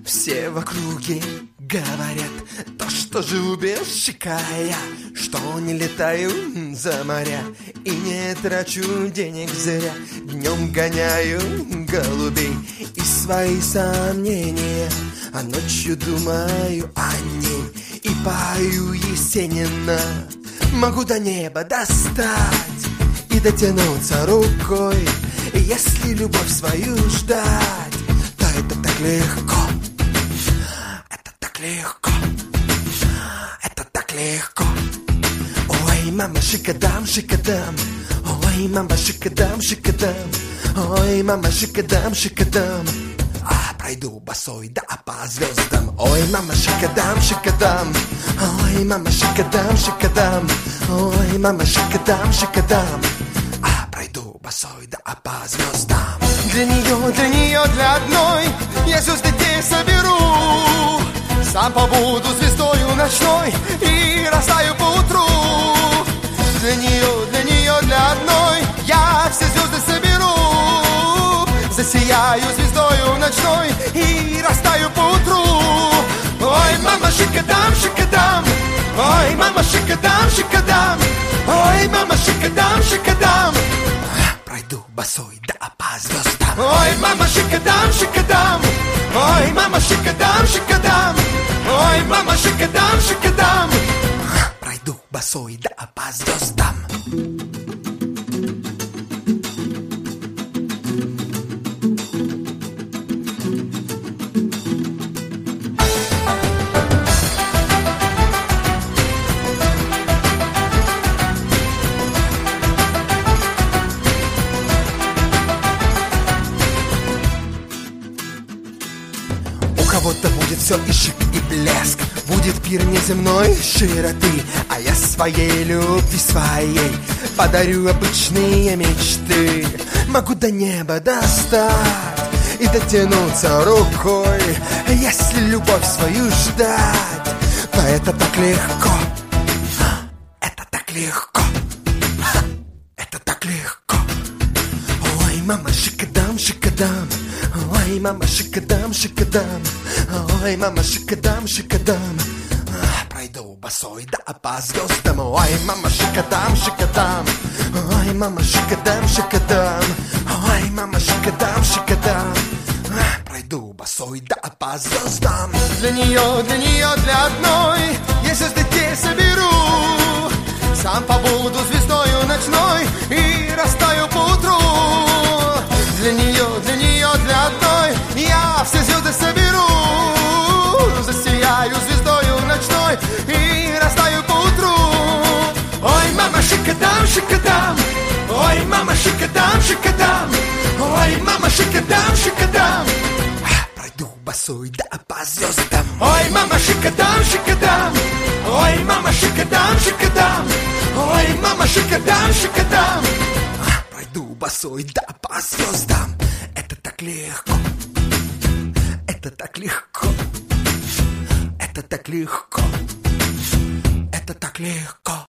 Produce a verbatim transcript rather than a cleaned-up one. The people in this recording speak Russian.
Все в округе говорят то, что жубельщика я, что не летаю за моря и не трачу денег зря. Днем гоняю голубей и свои сомнения, а ночью думаю о ней и пою Есенина. Могу до неба достать и дотянуться рукой, и если любовь свою ждать, то это так легко. Это так легко. Это так легко. Ой, мама, шикадам, шикадам. Ой, мама, шикадам, шикадам. Ой, мама, шикадам, шикадам. А пройду босой, да по звездам. Ой, мама, шикадам, шикадам. Ой, мама, шикадам, шикадам. Ой, мама, шикадам, шикадам. А пройду босой, да по звездам. Для нее, для нее, для одной я звезды те соберу. Сам побуду звездою ночной и растаю поутру. Для нее, для нее, для одной я все звезды соберу. Засияю звездою ночной и растаю поутру. Ой, мама, шикадам, шикадам. Ой, мама, шикадам, шикадам. Ой, мама, шикадам, шикадам. Пройду босой, да по звездам. Ой, мама, шикадам, шикадам. Ой, мама, шикадам, шикадам. Ой, мама, шикадам, шикадам. Пройду босой, да по звездам. У кого-то будет все и шик, и блеск, будет пир неземной широты, а я своей любви своей подарю обычные мечты. Могу до неба достать и дотянуться рукой, если любовь свою ждать, то это так легко. Это так легко. Это так легко. Ой, мама, шикадам, шикадам. Ой, мама, шикадам, шикадам. Ой, мама, шикадам, шикадам. Пройду босой, да по звездам. Ой, мама, шикадам, шикадам. Ой, мама, шикадам, шикадам. Ой, мама, шикадам, шикадам. Пройду босой, да по звездам. Для нее, для нее, для одной я звезды те соберу. Сам побуду звездою ночной и растаю поутру. Для нее, для нее, для одной я все звезды соберу. Засияю звездою ночной и растаю поутру. Ой, мама, шикадам, шикадам. Ой, мама, шикадам, шикадам. Ой, мама, шикадам, шикадам. Пройду босой, да по звездам. Ой, мама, шикадам, шикадам. Ой, мама, шикадам, шикадам. Ой, мама, шикадам, шикадам. Пройду босой, да по звездам. Это так легко. Это так легко. Это так легко. Это так легко.